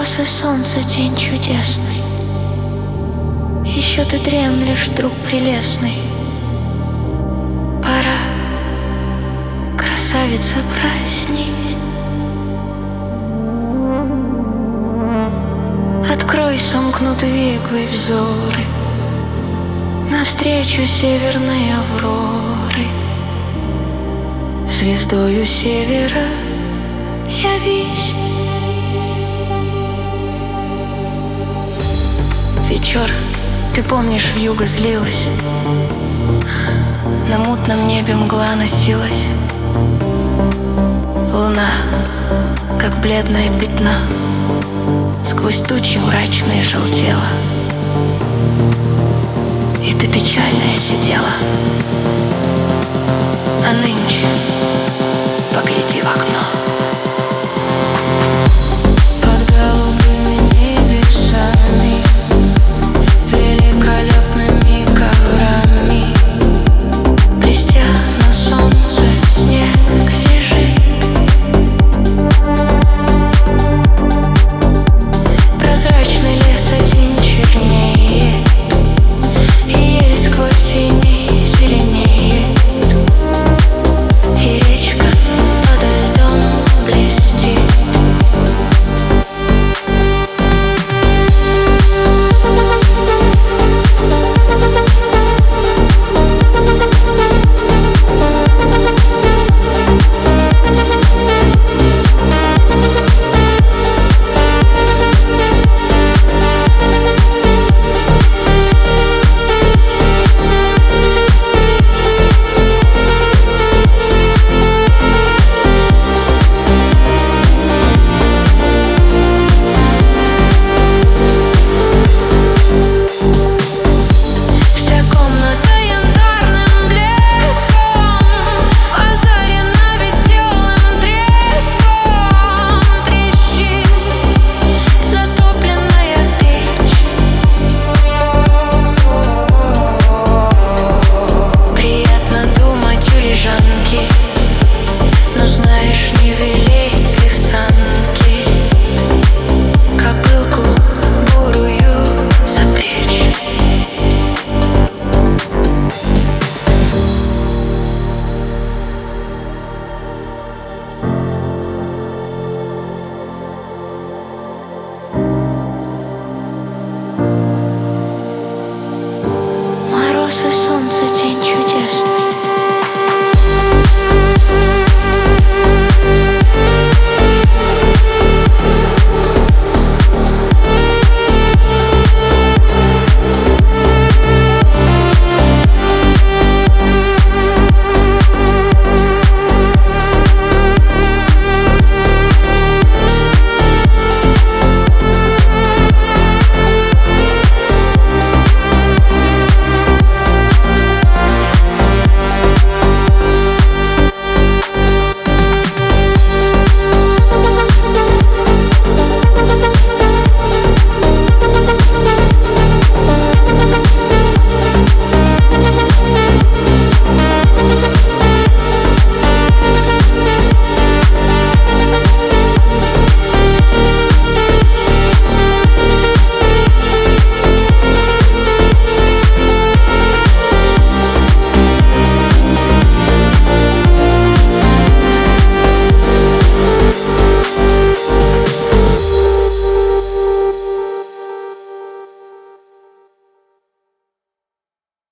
Мороз и солнце, день чудесный. Еще ты дремлешь, друг прелестный. Пора, красавица, проснись. Открой сомкнутые векой взоры навстречу северной авроры. Звездою севера явись. Вечер, ты помнишь, вьюга злилась, на мутном небе мгла носилась. Луна, как бледное пятно, сквозь тучи мрачные желтела. И ты печальная сидела. А нынче погляди в окно. Под голубыми небесами, великолепными коврами, блестя на солнце, снег лежит. Прозрачный лес один чернеет, и ель сквозь синий зеленеет, и речка подо льдом блестит. Но знаешь, не велеть ли в санки кобылку бурую запрячь? Мороз и солнце, день чудесный.